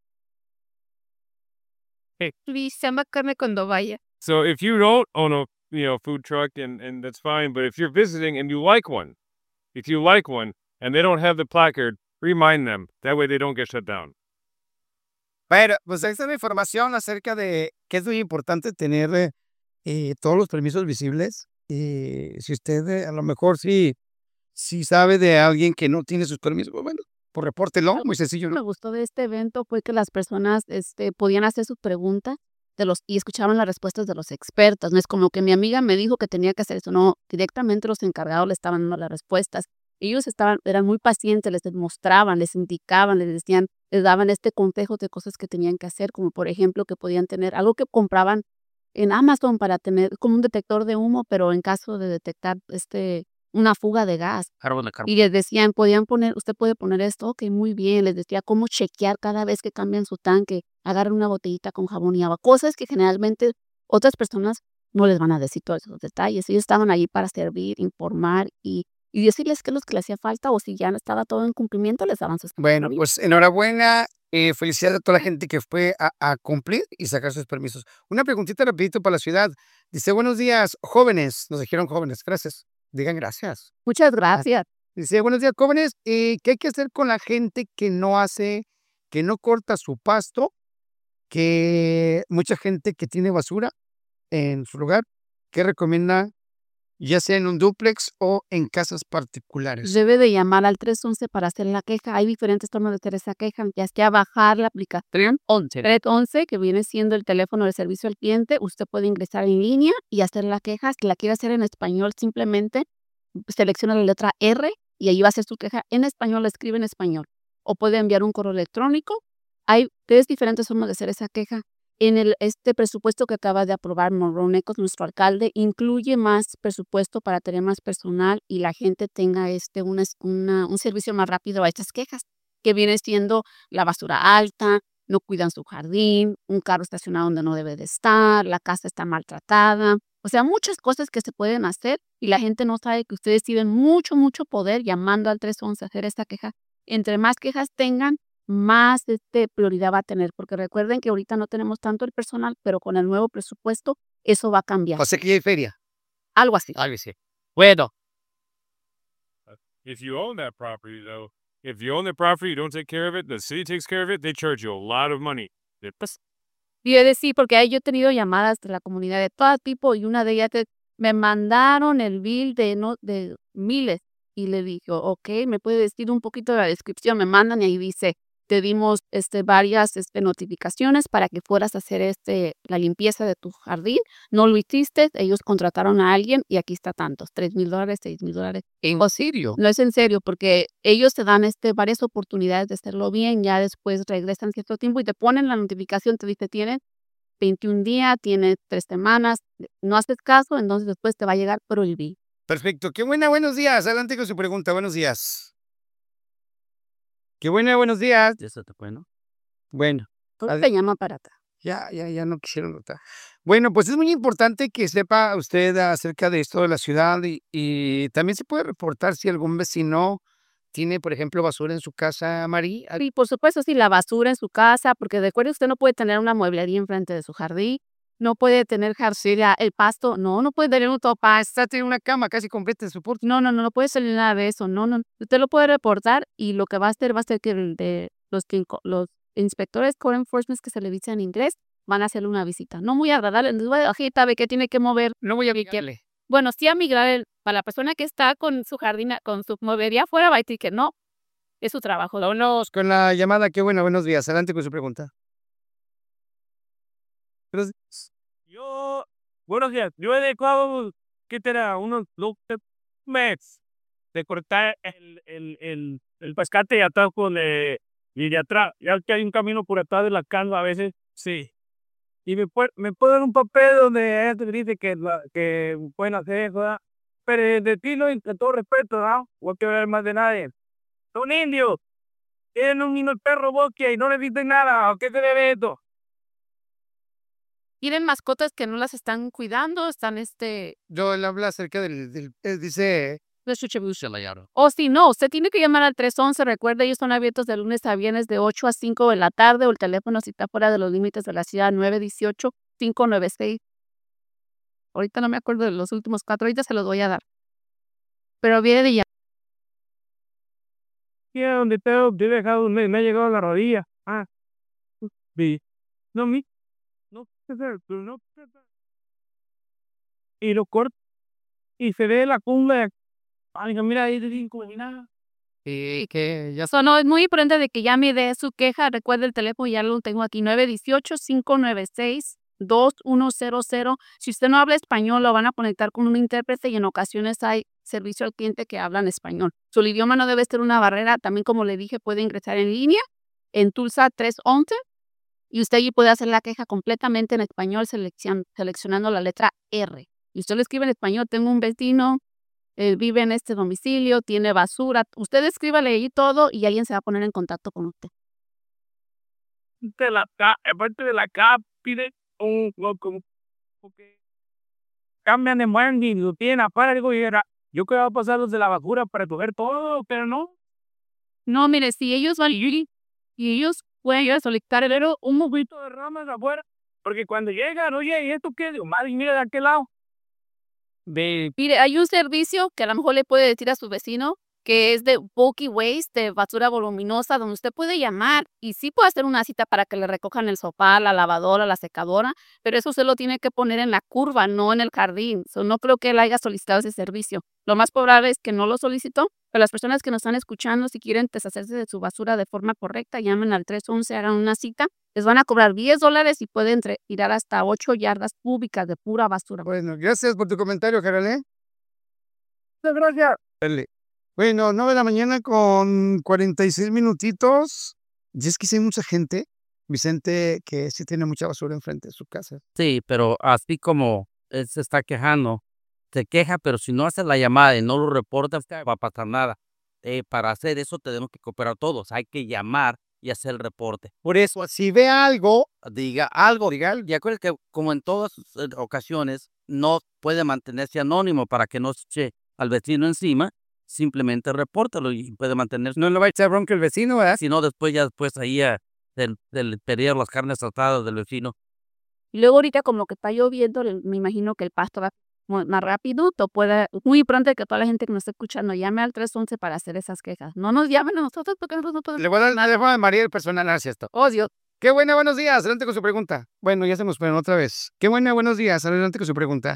Luis, llama Carmen cuando vaya. So if you don't own a food truck and that's fine, but if you're visiting and you like one, and they don't have the placard, remind them. That way they don't get shut down. Pero, pues esta es la información acerca de que es muy importante tener todos los permisos visibles. Si usted a lo mejor sí sabe de alguien que no tiene sus permisos, bueno, pues repórtelo, muy sencillo, Lo que ¿no? me gustó de este evento fue que las personas podían hacer sus preguntas y escuchaban las respuestas de los expertos. No es como que mi amiga me dijo que tenía que hacer eso, no, directamente los encargados le estaban dando las respuestas. Ellos eran muy pacientes, les mostraban, les indicaban, les decían, les daban consejo de cosas que tenían que hacer, como por ejemplo que podían tener algo que compraban en Amazon para tener como un detector de humo, pero en caso de detectar una fuga de gas. Carbón de carbón. Y les decían, usted puede poner esto, ok, muy bien. Les decía cómo chequear cada vez que cambian su tanque, agarren una botellita con jabón y agua, cosas que generalmente otras personas no les van a decir todos esos detalles. Ellos estaban allí para servir, informar y decirles qué es lo que les hacía falta o si ya estaba todo en cumplimiento, les daban sus Bueno, pues enhorabuena, felicidades a toda la gente que fue a cumplir y sacar sus permisos. Una preguntita rapidito para la ciudad. Dice, buenos días, jóvenes. Nos dijeron jóvenes, gracias. Digan gracias. Muchas gracias. Dice, buenos días, jóvenes. ¿Qué hay que hacer con la gente que no corta su pasto? Que mucha gente que tiene basura en su lugar, ¿qué recomienda? Ya sea en un dúplex o en casas particulares. Debe de llamar al 311 para hacer la queja. Hay diferentes formas de hacer esa queja, ya sea bajar la aplicación 311, que viene siendo el teléfono de servicio al cliente. Usted puede ingresar en línea y hacer la queja. Si la quiere hacer en español, simplemente selecciona la letra R y ahí va a hacer su queja en español, la escribe en español. O puede enviar un correo electrónico. Hay 3 diferentes formas de hacer esa queja. En este presupuesto que acaba de aprobar Monroe Eccles, nuestro alcalde, incluye más presupuesto para tener más personal y la gente tenga un servicio más rápido a estas quejas, que viene siendo la basura alta, no cuidan su jardín, un carro estacionado donde no debe de estar, la casa está maltratada. O sea, muchas cosas que se pueden hacer y la gente no sabe que ustedes tienen mucho, mucho poder llamando al 311 a hacer esta queja. Entre más quejas tengan, más prioridad va a tener, porque recuerden que ahorita no tenemos tanto el personal, pero con el nuevo presupuesto eso va a cambiar. O sea que ya hay feria. Algo así. Algo así. Bueno, If you own that property, though, if you own the property, you don't take care of it, the city takes care of it, they charge you a lot of money. Pues, y he de sí, porque ahí yo he tenido llamadas de la comunidad de todo tipo y una de ellas me mandaron el bill de miles y le dije, ok, ¿me puede decir un poquito de la descripción? Me mandan y ahí dice, te dimos varias notificaciones para que fueras a hacer la limpieza de tu jardín, no lo hiciste, ellos contrataron a alguien y aquí está tantos, $3,000, $6,000. ¿en serio? No es en serio, porque ellos te dan varias oportunidades de hacerlo bien, ya después regresan cierto tiempo y te ponen la notificación, te dice, tienes 21 días, tienes 3 semanas, no haces caso, entonces después te va a llegar prohibido. Perfecto. Qué buena, buenos días. Adelante con su pregunta. Buenos días. Qué buena, buenos días. Eso te fue, ¿no? Bueno, ¿Cómo te llama para acá? ya no quisieron notar. Bueno, pues es muy importante que sepa usted acerca de esto de la ciudad y también se puede reportar si algún vecino tiene, por ejemplo, basura en su casa, Mari. Sí, por supuesto, sí, la basura en su casa, porque recuerde, usted no puede tener una mueblería enfrente de su jardín, no puede tener el pasto, no puede tener un Está tiene una cama casi completa en su porche. no puede salir nada de eso, no. Usted lo puede reportar y lo que va a hacer que los inspectores Code Enforcement que se le dice en inglés van a hacerle una visita. No muy agradable, sabe que tiene que mover. No voy a amigarle. Bueno, sí a migrar para la persona que está con su jardín, con su mueblería afuera, va a decir que no, es su trabajo. Vámonos con la llamada. Qué buena, buenos días. Adelante con su pregunta. Buenos días. Yo he dejado, ¿qué será? Unos 12 meses de cortar el pescate y atrás y de atrás. Ya que hay un camino por atrás de la casa a veces, sí. Y me pueden dar un papel donde dice que pueden hacer eso, ¿verdad? Pero de ti, no, de todo respeto, ¿no? No hay que hablar más de nadie. Son indios. Tienen un niño perro bosque y no les dicen nada. ¿A qué se debe esto? Tienen mascotas que no las están cuidando, están Yo le hablo acerca dice, Se la llamaron. O si no, usted tiene que llamar al 311. Recuerde, ellos son abiertos de lunes a viernes de 8 a 5 de la tarde o el teléfono si está fuera de los límites de la ciudad 918-596. Ahorita no me acuerdo de los últimos 4, ahorita se los voy a dar. Pero viene de llamar. Mira donde te he dejado, me ha llegado a la rodilla. Vi. No, no. Y lo corto y se ve la cumbre. Ay, mira ahí de como ni nada. Sí, que ya No, es muy importante de que llame de su queja. Recuerde el teléfono, ya lo tengo aquí, 918-596-2100. Si usted no habla español, lo van a conectar con un intérprete y en ocasiones hay servicio al cliente que habla en español. El idioma no debe ser una barrera. También, como le dije, puede ingresar en línea en Tulsa 311 y usted allí puede hacer la queja completamente en español seleccionando la letra R. Y usted lo escribe en español, tengo un vecino, vive en este domicilio, tiene basura. Usted escríbale ahí todo y alguien se va a poner en contacto con usted. Aparte de la CAP, pide porque cambian de margen, lo tienen aparte, digo, yo que va a pasar los de la basura para recoger todo, pero no. No, mire, si ellos van y ellos pueden ir a solicitar un mojito de ramas afuera, porque cuando llegan, oye, ¿y esto qué? Digo, madre, mira de aquel lado. Mire, hay un servicio que a lo mejor le puede decir a su vecino que es de bulky waste, de basura voluminosa, donde usted puede llamar y sí puede hacer una cita para que le recojan el sofá, la lavadora, la secadora, pero eso usted lo tiene que poner en la curva, no en el jardín. No creo que él haya solicitado ese servicio. Lo más probable es que no lo solicitó, pero las personas que nos están escuchando, si quieren deshacerse de su basura de forma correcta, llamen al 311, hagan una cita. Les van a cobrar $10 y pueden tirar hasta 8 yardas cúbicas de pura basura. Bueno, gracias por tu comentario, Jarale. Muchas gracias. Dale. Bueno, 9 de la mañana con 46 minutitos. Y es que sí hay mucha gente, Vicente, que sí tiene mucha basura enfrente de su casa. Sí, pero así como él se está quejando, se queja, pero si no haces la llamada y no lo reportas, no va a pasar nada. Para hacer eso tenemos que cooperar todos. Hay que llamar y hacer el reporte. Por eso, si ve algo, Diga algo. Y acuérdate que como en todas ocasiones no puede mantenerse anónimo para que no se eche al vecino encima, simplemente repórtalo y puede mantenerse. no le va a echar bronca el vecino, ¿verdad? Si no, después ahí del pedir las carnes tratadas del vecino. Y luego ahorita como lo que está lloviendo, me imagino que el pasto va más rápido, muy pronto que toda la gente que nos está escuchando llame al 311 para hacer esas quejas. No nos llamen a nosotros porque nosotros no podemos. Le voy a dar el teléfono de María el personal, ¿no es cierto? Oh, Dios. Qué buena, buenos días. Adelante con su pregunta. Bueno, ya se nos fueron otra vez. Qué buena, buenos días. Adelante con su pregunta.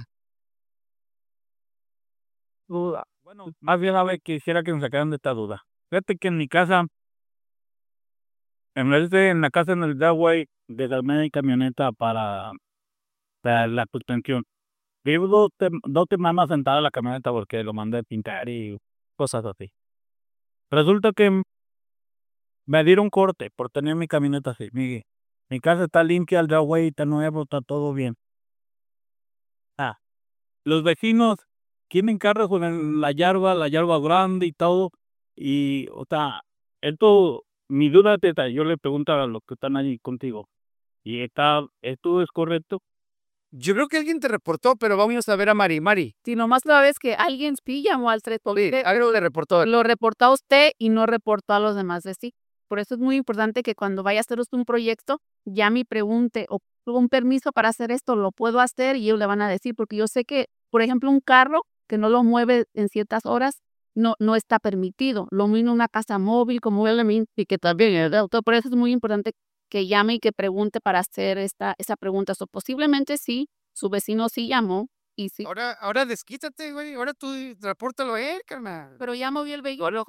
Duda. Bueno, más bien a ver, quisiera que nos sacaran de esta duda. Fíjate que en mi casa, en la casa en el driveway, desarmé mi camioneta para la suspensión. Vivo dos semanas sentada en la camioneta porque lo mandé a pintar y cosas así. Resulta que me dieron corte por tener mi camioneta así. Mi casa está limpia, el driveway está nuevo, está todo bien. Los vecinos tienen carros con la yarba grande y todo. Y, o sea, esto, mi duda es esta. Yo le pregunto a los que están allí contigo. ¿Y esto es correcto? Yo creo que alguien te reportó, pero vamos a ver a Mari. Mari, Si nomás la vez que alguien sí llamó al sí, 311, algo le reportó. lo reportó a usted y no reportó a los demás de sí. Por eso es muy importante que cuando vaya a hacer usted un proyecto, llame y pregunte, o tuvo un permiso para hacer esto, lo puedo hacer, y ellos le van a decir, porque yo sé que, por ejemplo, un carro que no lo mueve en ciertas horas, no está permitido. Lo mismo una casa móvil como el y que también es de auto. Por eso es muy importante que llame y que pregunte para hacer esa pregunta. So, posiblemente sí, su vecino sí llamó y sí. Ahora desquítate, güey. Ahora tú repórtalo a él, carnal. Pero ya movió el vehículo.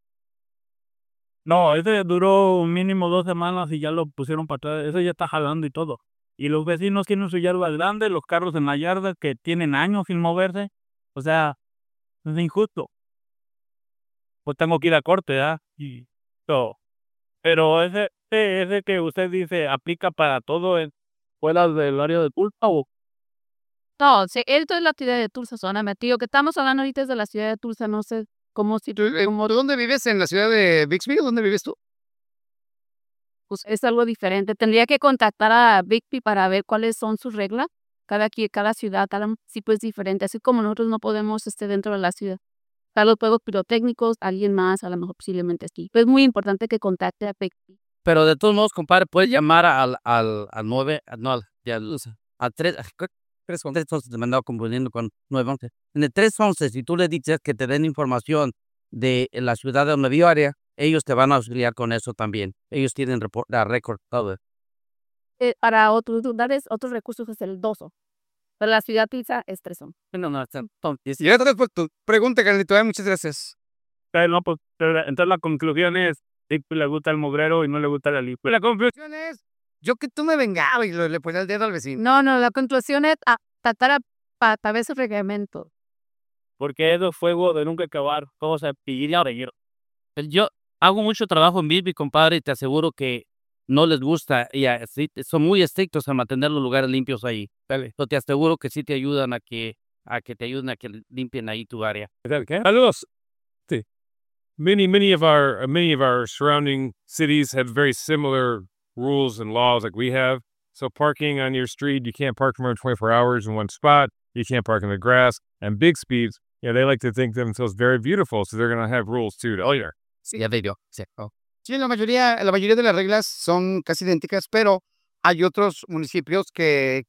No, ese duró mínimo 2 semanas y ya lo pusieron para atrás. Eso ya está jalando y todo. Y los vecinos tienen su yarda grande, los carros en la yarda que tienen años sin moverse. O sea, es injusto. Pues tengo que ir a corte, ¿verdad? Y todo. Pero ese que usted dice aplica para todo fuera del área de Tulsa o No, sí, esto es la ciudad de Tulsa, solamente. Digo que estamos hablando ahorita de la ciudad de Tulsa, no sé cómo si ¿Tú dónde vives? ¿En la ciudad de Bixby? ¿Dónde vives tú? pues, es algo diferente. Tendría que contactar a Bixby para ver cuáles son sus reglas. Cada ciudad, cada municipio es diferente, así como nosotros no podemos dentro de la ciudad. Para los juegos pirotécnicos, alguien más, a lo mejor posiblemente sí. Pero es muy importante que contacte a Bixby. Pero de todos modos, compadre, puedes llamar al 9, no, al 311, te me andaba confundiendo con 911. En el 311, si tú le dices que te den información de la ciudad de donde vive área, ellos te van a auxiliar con eso también. Ellos tienen récord todo. Para otros lugares, otros recursos es el 2. Para la ciudad de Tulsa es 3. No, Y ya después tu pregunta, carnalito. Muchas gracias. no, pues entonces la conclusión es le gusta el mugrero y no le gusta la limpia. La conclusión Es, yo que tú me vengaba y le ponía el dedo al vecino. No, la conclusión es tratar para ver su reglamento. porque es fuego de nunca acabar. Vamos a pedir a reír. Yo hago mucho trabajo en Bisbee, compadre, y te aseguro que no les gusta, y así, son muy estrictos en mantener los lugares limpios ahí. Yo te aseguro que sí te ayudan a que te ayuden a que limpien ahí tu área. Saludos. Sí. Many of our surrounding cities have very similar rules and laws like we have. So parking on your street, you can't park more than 24 hours in one spot. You can't park in the grass. And Bixby's, they like to think themselves very beautiful, so they're going to have rules too. Sí, ya veo. Sí. Sí, la mayoría de las reglas son casi idénticas, pero hay otros municipios que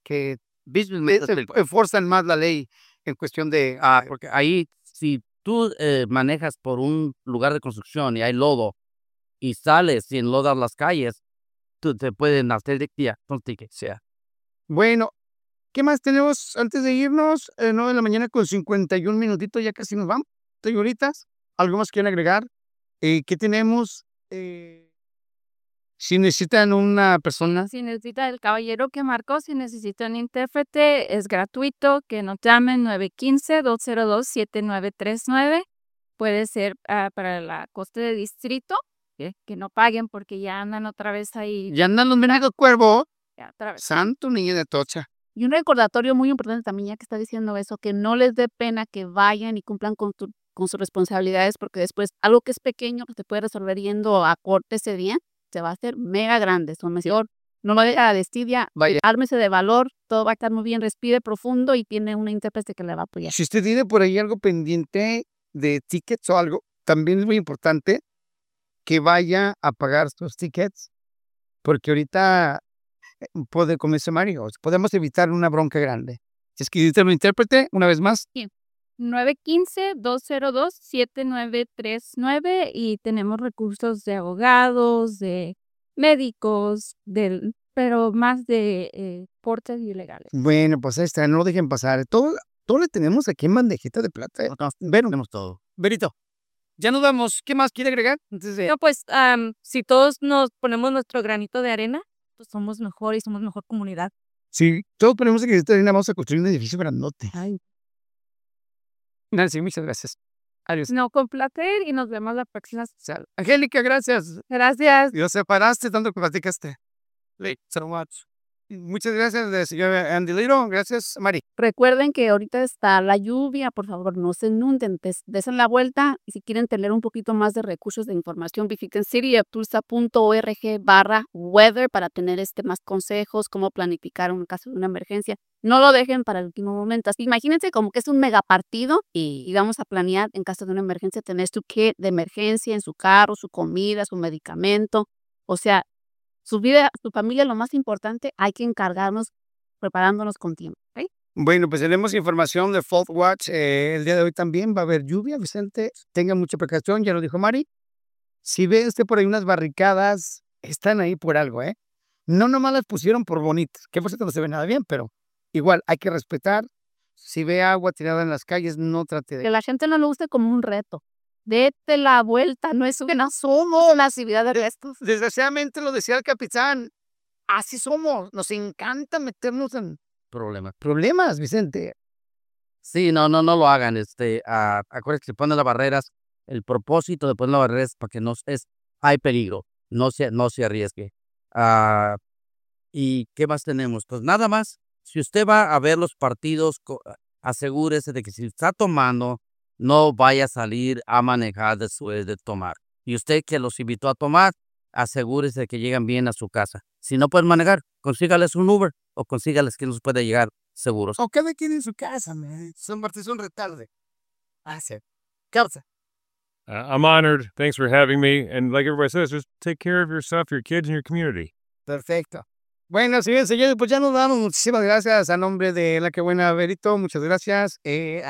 enforzan más la ley en cuestión de... Porque ahí, si tú manejas por un lugar de construcción y hay lodo y sales y enlodas las calles, tú te pueden hacer de día, sea. Bueno, ¿qué más tenemos antes de irnos? 9 de la mañana con 51 minutitos, ya casi nos vamos. Señoritas, ¿algo más quieren agregar? ¿Qué tenemos? Si necesitan una persona. Si necesita el caballero que marcó, si necesita un intérprete, es gratuito, que nos llamen 915-202-7939. Puede ser para la costa de distrito, que no paguen porque ya andan otra vez ahí. Ya andan los menagos cuervo. Ya, otra vez. Santo niño de tocha. Y un recordatorio muy importante también, ya que está diciendo eso, que no les dé pena que vayan y cumplan con sus responsabilidades, porque después algo que es pequeño que se puede resolver yendo a corte ese día, se va a hacer mega grande. Son mejor, no lo deja de estidia, Vaya. ármese de valor, todo va a estar muy bien, respire profundo y tiene una intérprete que le va a apoyar. Si usted tiene por ahí algo pendiente de tickets o algo, también es muy importante que vaya a pagar sus tickets, porque ahorita como dice Mario, podemos evitar una bronca grande. Si es que necesitan un intérprete, una vez más, 915-202-7939 y tenemos recursos de abogados, de médicos, pero más de portes ilegales. bueno, pues ahí está, no lo dejen pasar. Todo le tenemos aquí en bandejita de plata. Tenemos todo. Berito, ya nos vamos. ¿Qué más quiere agregar? No, pues si todos nos ponemos nuestro granito de arena, pues somos mejor y somos mejor comunidad. Si todos ponemos que vamos a construir un edificio grandote. Nancy, muchas gracias. Adiós. No, con placer y nos vemos la próxima. Angélica, gracias. Gracias. Dios separaste tanto que platicaste. So much. Muchas gracias, señor Andy Liro. Gracias, Mari. Recuerden que ahorita está la lluvia, por favor, no se inunden, desen la vuelta y si quieren tener un poquito más de recursos de información, visiten cityofTulsa.org/weather para tener más consejos, cómo planificar en caso de una emergencia. No lo dejen para el último momento. Así, imagínense como que es un mega partido y vamos a planear en caso de una emergencia tener su kit de emergencia en su carro, su comida, su medicamento. O sea, su vida, su familia, lo más importante, hay que encargarnos preparándonos con tiempo. ¿Okay? Bueno, pues tenemos información de Fault Watch. El día de hoy también va a haber lluvia, Vicente. Tenga mucha precaución, ya lo dijo Mari. Si ve por ahí unas barricadas, están ahí por algo, ¿eh? No nomás las pusieron por bonitas, que por cierto no se ve nada bien, pero igual hay que respetar. Si ve agua tirada en las calles, no trate de... Que la gente no lo use como un reto. Dete la vuelta, no es que no somos la actividad de restos. Desgraciadamente lo decía el capitán, así somos, nos encanta meternos en problemas, Vicente. Sí, no lo hagan. Acuérdense que si ponen las barreras, el propósito de poner las barreras es para que hay peligro, no se arriesgue. ¿Y qué más tenemos? Pues nada más. Si usted va a ver los partidos, asegúrese de que si está tomando, no vaya a salir a manejar después de tomar. Y usted que los invitó a tomar, asegúrese de que llegan bien a su casa. Si no pueden manejar, consígales un Uber o consígales que nos puede llegar seguros. O cada quien en su casa, man. Son retarde. Causa. I'm honored. Thanks for having me. And like everybody says, just take care of yourself, your kids, and your community. Perfecto. Bueno, señores, pues ya nos damos. Muchísimas gracias a nombre de La Que Buena Berito. Muchas gracias.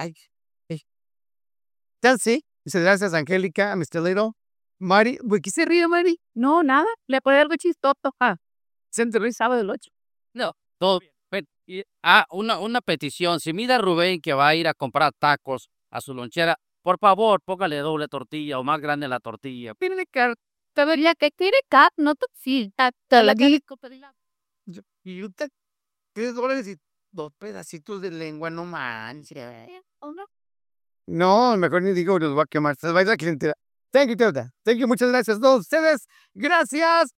Sí, muchas gracias, Angélica, Mr. Little. Mari, ¿qué se ríe, Mari? No, nada, le puede algo chistoso. ¿Se ríe? Sábado del 8. No, todo bien. Una petición. Si mira a Rubén que va a ir a comprar tacos a su lonchera, por favor, póngale doble tortilla o más grande la tortilla. Tiene que debería que quiere cat, no te sí, te la que Y usted, $3 y 2 pedacitos de lengua, no manches. No, mejor ni digo, los va a quemar. Se va a ir la clientela. Thank you, Teuta. Thank you, muchas gracias a todos ustedes. Gracias.